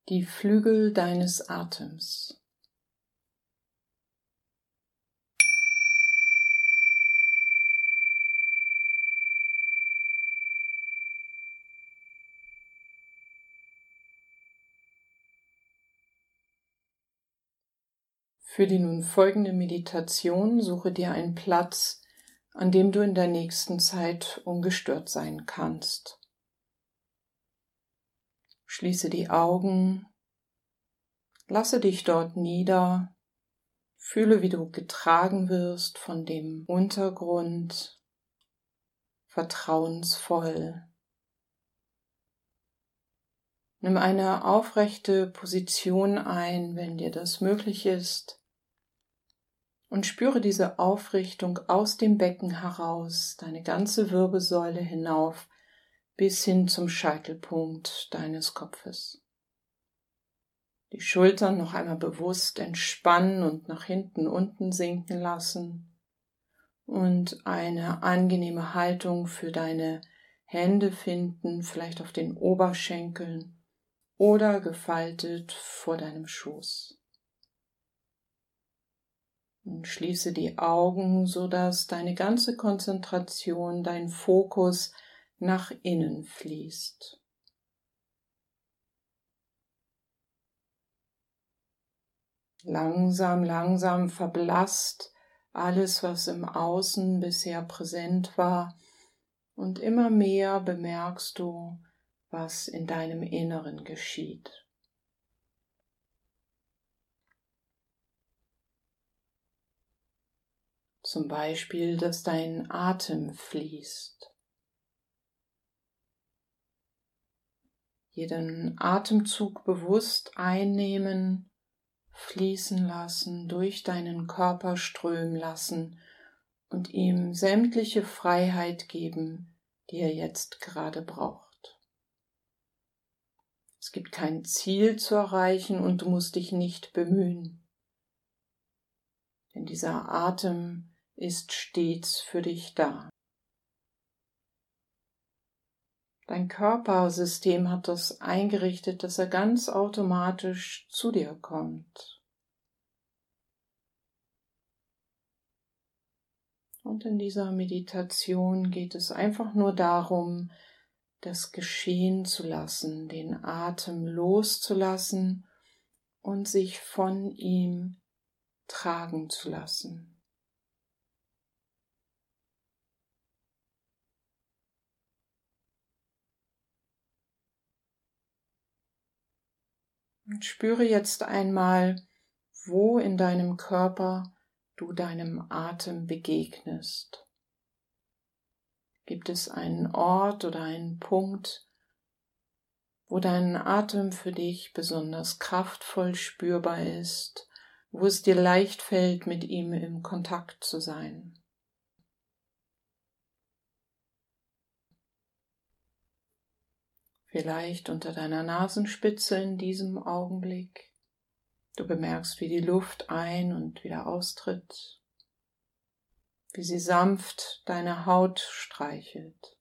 Die Flügel deines Atems. Für die nun folgende Meditation suche dir einen Platz, an dem du in der nächsten Zeit ungestört sein kannst. Schließe die Augen, lasse dich dort nieder, fühle, wie du getragen wirst von dem Untergrund, vertrauensvoll. Nimm eine aufrechte Position ein, wenn dir das möglich ist, und spüre diese Aufrichtung aus dem Becken heraus, deine ganze Wirbelsäule hinauf, bis hin zum Scheitelpunkt deines Kopfes. Die Schultern noch einmal bewusst entspannen und nach hinten unten sinken lassen und eine angenehme Haltung für deine Hände finden, vielleicht auf den Oberschenkeln oder gefaltet vor deinem Schoß. Und schließe die Augen, sodass deine ganze Konzentration, dein Fokus nach innen fließt. Langsam, langsam verblasst alles, was im Außen bisher präsent war, und immer mehr bemerkst du, was in deinem Inneren geschieht. Zum Beispiel, dass dein Atem fließt. Jeden Atemzug bewusst einnehmen, fließen lassen, durch deinen Körper strömen lassen und ihm sämtliche Freiheit geben, die er jetzt gerade braucht. Es gibt kein Ziel zu erreichen und du musst dich nicht bemühen, denn dieser Atem ist stets für dich da. Dein Körpersystem hat das eingerichtet, dass er ganz automatisch zu dir kommt. Und in dieser Meditation geht es einfach nur darum, das geschehen zu lassen, den Atem loszulassen und sich von ihm tragen zu lassen. Und spüre jetzt einmal, wo in deinem Körper du deinem Atem begegnest. Gibt es einen Ort oder einen Punkt, wo dein Atem für dich besonders kraftvoll spürbar ist, wo es dir leicht fällt, mit ihm im Kontakt zu sein? Vielleicht unter deiner Nasenspitze in diesem Augenblick. Du bemerkst, wie die Luft ein- und wieder austritt, wie sie sanft deine Haut streichelt.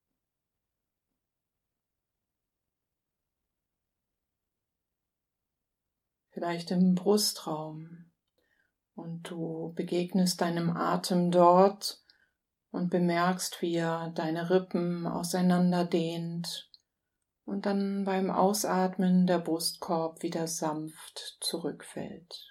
Vielleicht im Brustraum, und du begegnest deinem Atem dort und bemerkst, wie er deine Rippen auseinanderdehnt und dann beim Ausatmen der Brustkorb wieder sanft zurückfällt.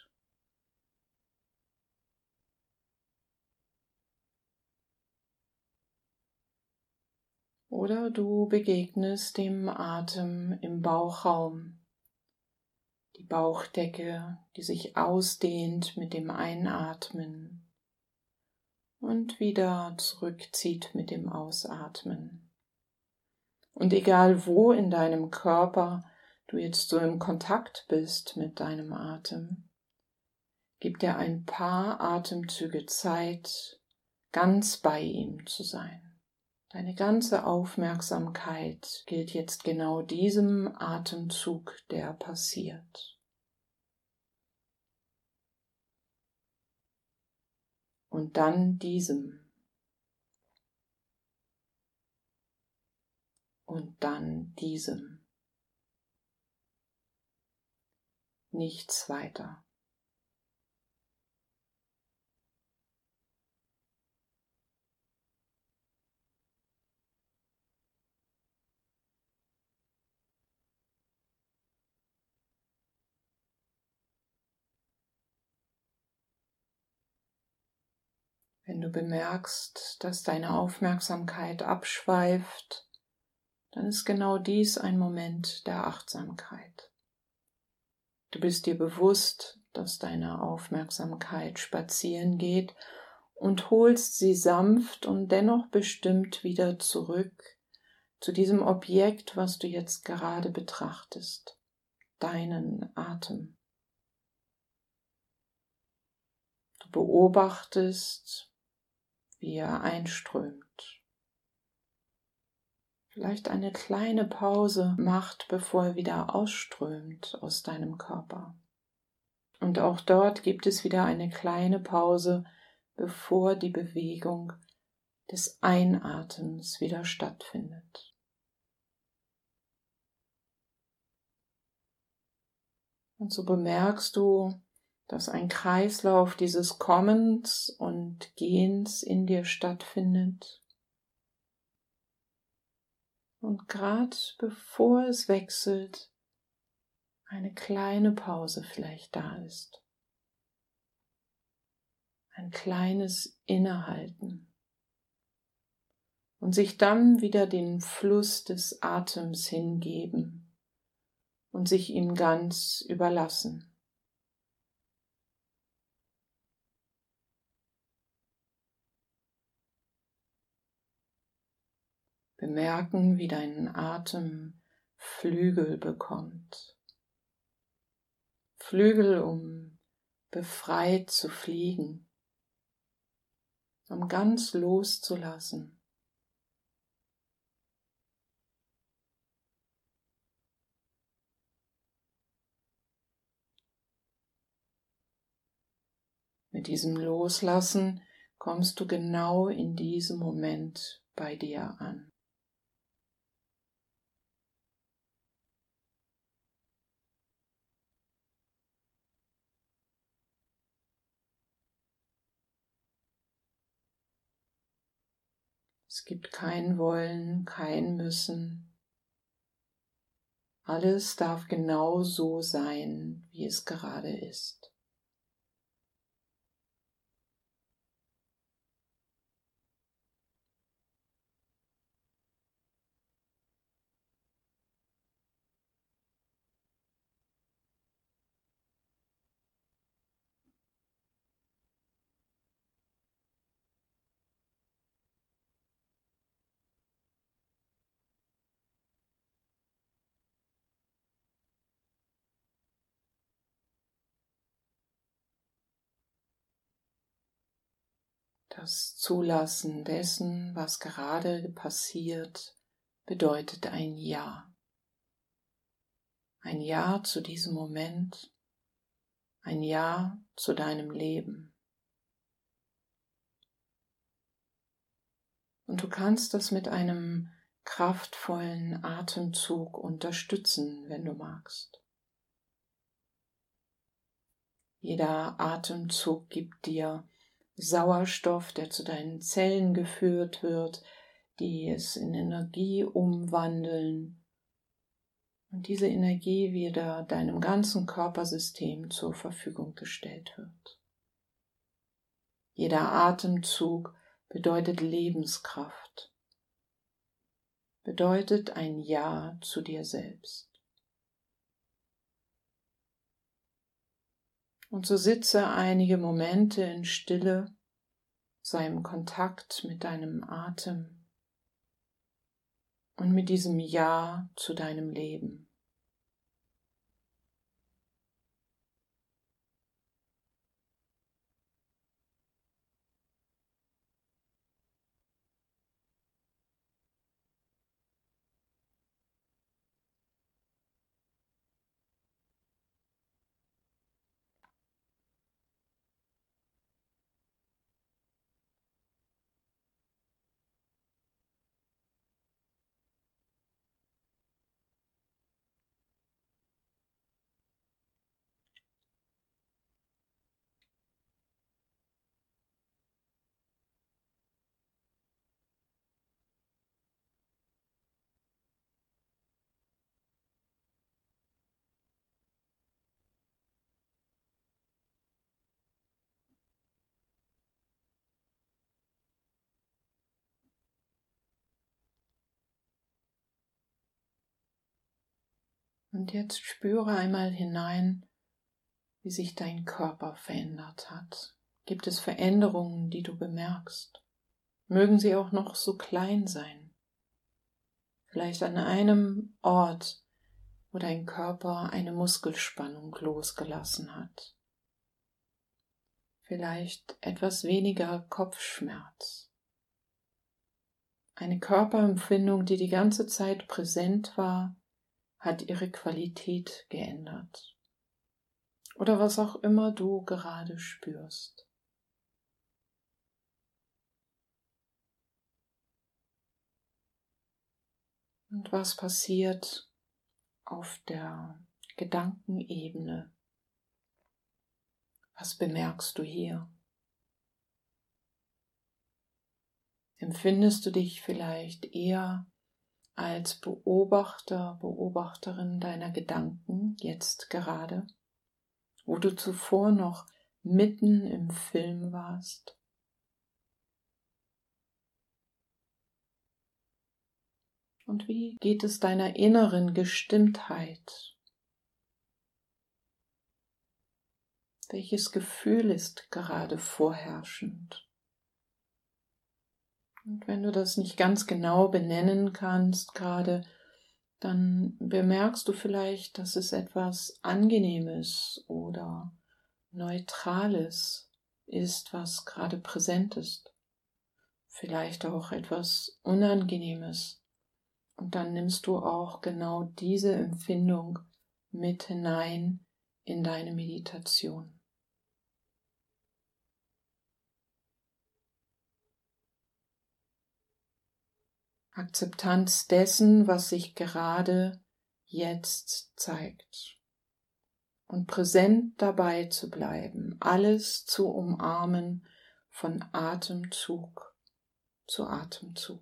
Oder du begegnest dem Atem im Bauchraum, die Bauchdecke, die sich ausdehnt mit dem Einatmen und wieder zurückzieht mit dem Ausatmen. Und egal wo in deinem Körper du jetzt so im Kontakt bist mit deinem Atem, gib dir ein paar Atemzüge Zeit, ganz bei ihm zu sein. Deine ganze Aufmerksamkeit gilt jetzt genau diesem Atemzug, der passiert. Und dann diesem. Und dann diesem. nichts weiter. Wenn du bemerkst, dass deine Aufmerksamkeit abschweift, dann ist genau dies ein Moment der Achtsamkeit. Du bist dir bewusst, dass deine Aufmerksamkeit spazieren geht und holst sie sanft und dennoch bestimmt wieder zurück zu diesem Objekt, was du jetzt gerade betrachtest, deinen Atem. Du beobachtest, wie er einströmt. Vielleicht eine kleine Pause macht, bevor er wieder ausströmt aus deinem Körper. Und auch dort gibt es wieder eine kleine Pause, bevor die Bewegung des Einatems wieder stattfindet. Und so bemerkst du, dass ein Kreislauf dieses Kommens und Gehens in dir stattfindet. Und gerade bevor es wechselt, eine kleine Pause vielleicht da ist. Ein kleines Innehalten. Und sich dann wieder den Fluss des Atems hingeben und sich ihm ganz überlassen. Bemerken, wie dein Atem Flügel bekommt. Flügel, um befreit zu fliegen, um ganz loszulassen. Mit diesem Loslassen kommst du genau in diesem Moment bei dir an. Es gibt kein Wollen, kein Müssen. Alles darf genau so sein, wie es gerade ist. Das Zulassen dessen, was gerade passiert, bedeutet ein Ja. Ein Ja zu diesem Moment, ein Ja zu deinem Leben. Und du kannst das mit einem kraftvollen Atemzug unterstützen, wenn du magst. Jeder Atemzug gibt dir Sauerstoff, der zu deinen Zellen geführt wird, die es in Energie umwandeln und diese Energie wieder deinem ganzen Körpersystem zur Verfügung gestellt wird. Jeder Atemzug bedeutet Lebenskraft, bedeutet ein Ja zu dir selbst. Und so sitze einige Momente in Stille, sei im Kontakt mit deinem Atem und mit diesem Ja zu deinem Leben. Und jetzt spüre einmal hinein, wie sich dein Körper verändert hat. Gibt es Veränderungen, die du bemerkst? Mögen sie auch noch so klein sein. Vielleicht an einem Ort, wo dein Körper eine Muskelspannung losgelassen hat. Vielleicht etwas weniger Kopfschmerz. Eine Körperempfindung, die die ganze Zeit präsent war, hat ihre Qualität geändert. Oder was auch immer du gerade spürst. Und was passiert auf der Gedankenebene? Was bemerkst du hier? Empfindest du dich vielleicht eher als Beobachter, Beobachterin deiner Gedanken jetzt gerade, wo du zuvor noch mitten im Film warst? Und wie geht es deiner inneren Gestimmtheit? Welches Gefühl ist gerade vorherrschend? Und wenn du das nicht ganz genau benennen kannst gerade, dann bemerkst du vielleicht, dass es etwas Angenehmes oder Neutrales ist, was gerade präsent ist. Vielleicht auch etwas Unangenehmes. Und dann nimmst du auch genau diese Empfindung mit hinein in deine Meditation. Akzeptanz dessen, was sich gerade jetzt zeigt. Und präsent dabei zu bleiben, alles zu umarmen von Atemzug zu Atemzug.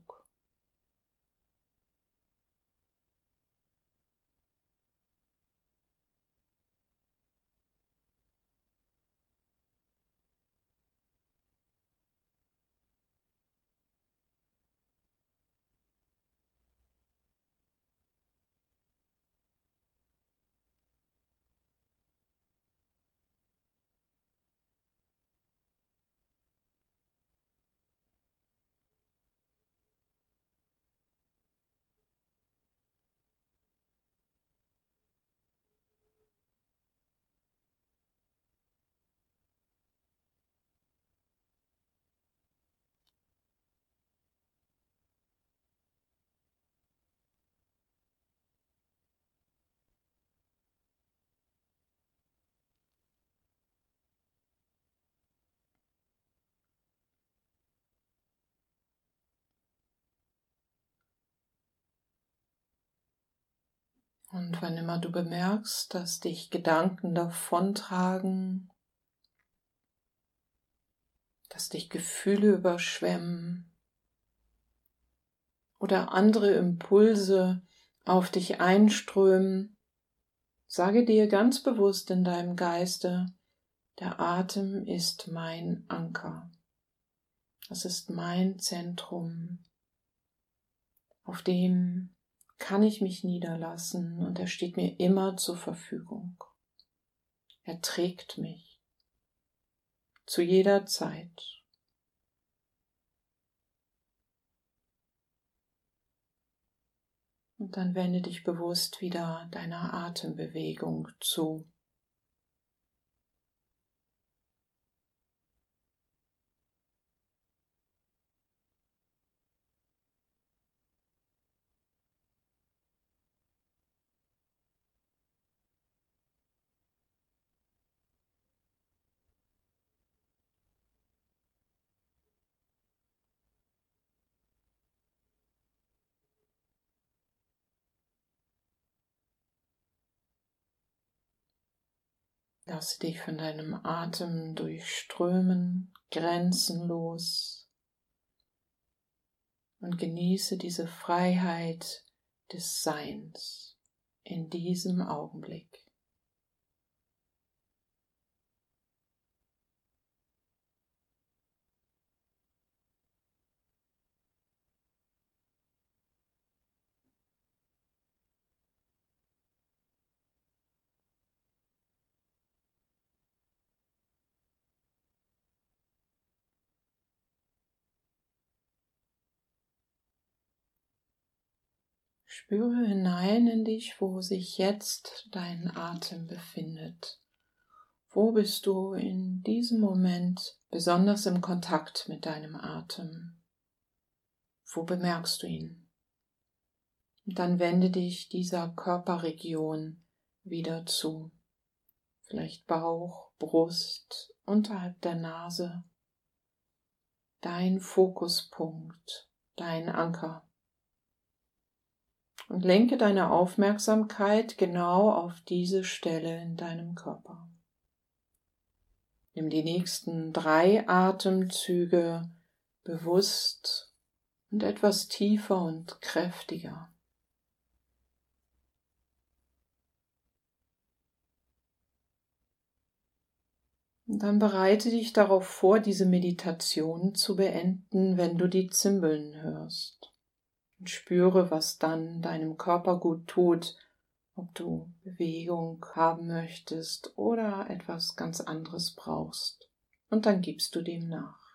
Und wann immer du bemerkst, dass dich Gedanken davontragen, dass dich Gefühle überschwemmen oder andere Impulse auf dich einströmen, sage dir ganz bewusst in deinem Geiste, der Atem ist mein Anker. Das ist mein Zentrum, auf dem kann ich mich niederlassen und er steht mir immer zur Verfügung. Er trägt mich zu jeder Zeit. Und dann wende dich bewusst wieder deiner Atembewegung zu. Lasse dich von deinem Atem durchströmen, grenzenlos, und genieße diese Freiheit des Seins in diesem Augenblick. Spüre hinein in dich, wo sich jetzt dein Atem befindet. Wo bist du in diesem Moment besonders im Kontakt mit deinem Atem? Wo bemerkst du ihn? Und dann wende dich dieser Körperregion wieder zu. Vielleicht Bauch, Brust, unterhalb der Nase. Dein Fokuspunkt, dein Anker. Und lenke deine Aufmerksamkeit genau auf diese Stelle in deinem Körper. Nimm die nächsten 3 Atemzüge bewusst und etwas tiefer und kräftiger. Und dann bereite dich darauf vor, diese Meditation zu beenden, wenn du die Zimbeln hörst. Und spüre, was dann deinem Körper gut tut, ob du Bewegung haben möchtest oder etwas ganz anderes brauchst. Und dann gibst du dem nach.